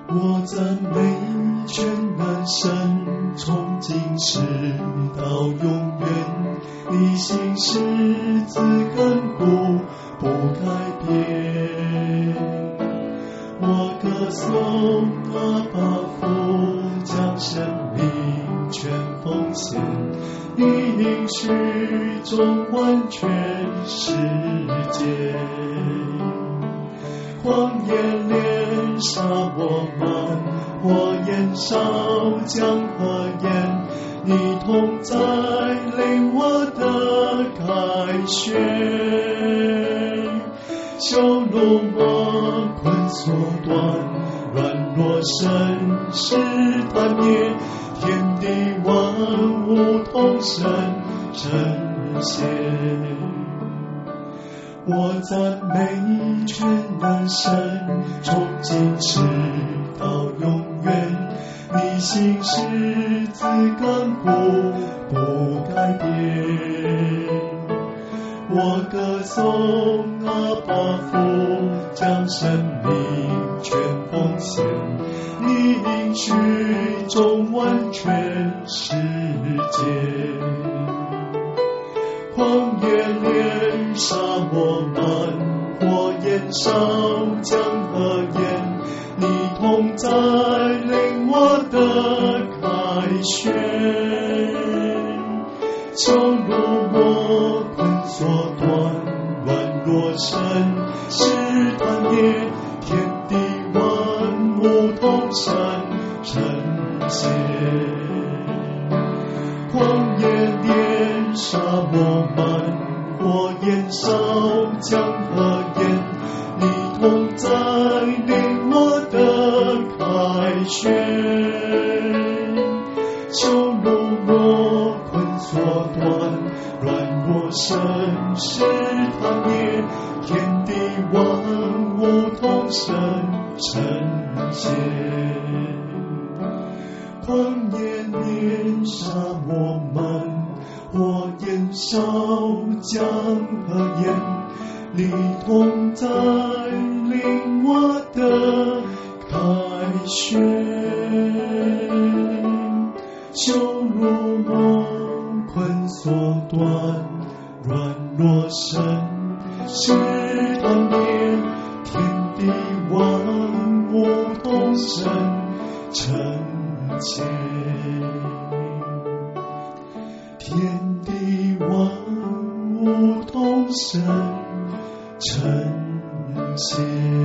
我赞美全能神，从今世到永远，你心是自亘古不改变。我歌颂阿爸父，将生命全奉献，你应许中完全世界。荒野连沙我们，火焰烧江河淹，你同在领我的凯旋，修路我困缩断，软弱身试探灭，天地万物同声称谢。我赞美全能神，从今世到永远，你心是自亘古不改变。我歌颂阿爸父，将生命全奉献，你应许中完全世界。荒野连沙我们，火焰烧江河淹，你同在领我的凯旋，修路我困缩断，软弱身试探灭，天地万物同声称谢。荒野连沙我们，火焰烧江河淹，你同在领我的凯旋，修路我困缩断，软弱身试探灭，天地万物同声称谢。荒野连沙我们，火焰烧江河淹，你同在领我的凯旋，修路我困缩断，软弱身试探灭，天地万物同声称谢。天地万物同声称谢。